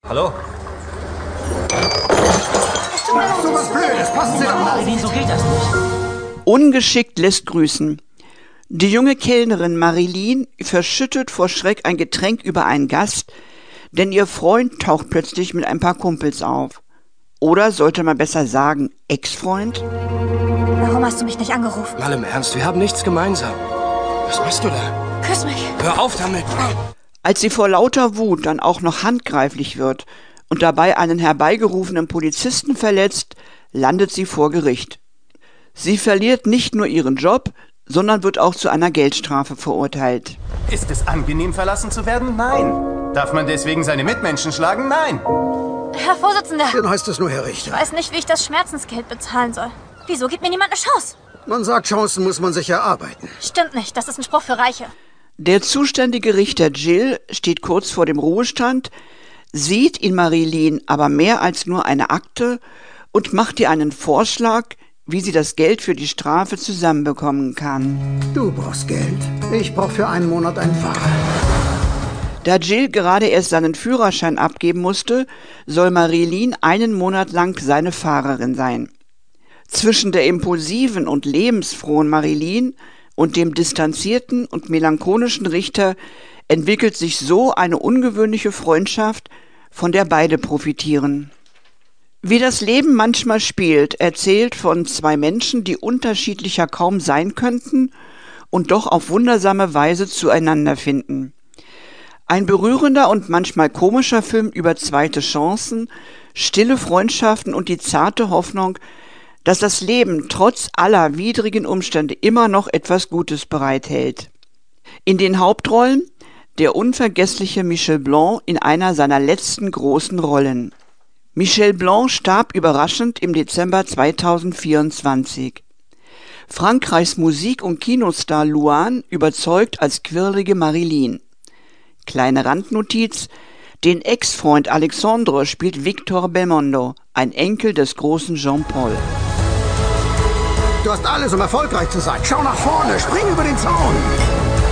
Hallo? So was Blödes, passen Sie doch mal auf. Wieso geht das nicht? Ungeschickt lässt grüßen. Die junge Kellnerin Marilyn verschüttet vor Schreck ein Getränk über einen Gast, denn ihr Freund taucht plötzlich mit ein paar Kumpels auf. Oder sollte man besser sagen, Ex-Freund? Warum hast du mich nicht angerufen? Mal im Ernst, wir haben nichts gemeinsam. Was machst du da? Küss mich. Hör auf damit! Als sie vor lauter Wut dann auch noch handgreiflich wird und dabei einen herbeigerufenen Polizisten verletzt, landet sie vor Gericht. Sie verliert nicht nur ihren Job, sondern wird auch zu einer Geldstrafe verurteilt. Ist es angenehm, verlassen zu werden? Nein. Darf man deswegen seine Mitmenschen schlagen? Nein. Herr Vorsitzender, Dann heißt es nur, Herr Richter. ich weiß nicht, wie ich das Schmerzensgeld bezahlen soll. Wieso gibt mir niemand eine Chance? Man sagt, Chancen muss man sich erarbeiten. Stimmt nicht, das ist ein Spruch für Reiche. Der zuständige Richter Jill steht kurz vor dem Ruhestand, sieht in Marilyn aber mehr als nur eine Akte und macht ihr einen Vorschlag, wie sie das Geld für die Strafe zusammenbekommen kann. Du brauchst Geld. Ich brauche für einen Monat einen Fahrer. Da Jill gerade erst seinen Führerschein abgeben musste, soll Marilyn einen Monat lang seine Fahrerin sein. Zwischen der impulsiven und lebensfrohen Marilyn und dem distanzierten und melancholischen Richter entwickelt sich so eine ungewöhnliche Freundschaft, von der beide profitieren. Wie das Leben manchmal spielt, erzählt von zwei Menschen, die unterschiedlicher kaum sein könnten und doch auf wundersame Weise zueinander finden. Ein berührender und manchmal komischer Film über zweite Chancen, stille Freundschaften und die zarte Hoffnung, dass das Leben trotz aller widrigen Umstände immer noch etwas Gutes bereithält. In den Hauptrollen der unvergessliche Michel Blanc in einer seiner letzten großen Rollen. Michel Blanc starb überraschend im Dezember 2024. Frankreichs Musik- und Kinostar Luan überzeugt als quirlige Marilyn. Kleine Randnotiz: Den Ex-Freund Alexandre spielt Victor Belmondo, ein Enkel des großen Jean-Paul. Du hast alles, um erfolgreich zu sein. Schau nach vorne, spring über den Zaun.